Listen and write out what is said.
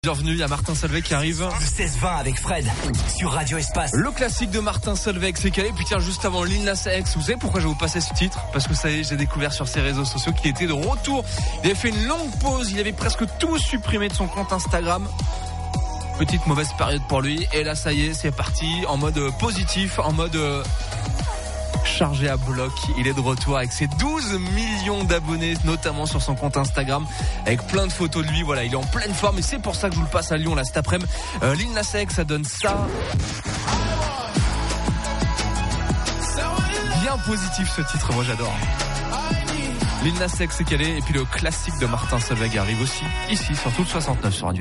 Bienvenue, il y a Martin Solveig qui arrive. Le 16-20 avec Fred sur Radio Espace. Le classique de Martin Solveig, c'est calé. Puis tiens, juste avant Lil Nas X, vous savez pourquoi je vais vous passer ce titre? Parce que ça y est, j'ai découvert sur ses réseaux sociaux qu'il était de retour. Il avait fait une longue pause, il avait presque tout supprimé de son compte Instagram. Petite mauvaise période pour lui. Et là, ça y est, c'est parti en mode positif, en mode chargé à bloc. Il est de retour avec ses 12 millions d'abonnés, notamment sur son compte Instagram, avec plein de photos de lui. Voilà, il est en pleine forme et c'est pour ça que je vous le passe à Lyon là cet après-midi. Lil Nas X, ça donne ça. Bien positif ce titre, moi j'adore. Lil Nas X, c'est calé. Et puis le classique de Martin Solveig arrive aussi ici sur toute 69 sur Radio.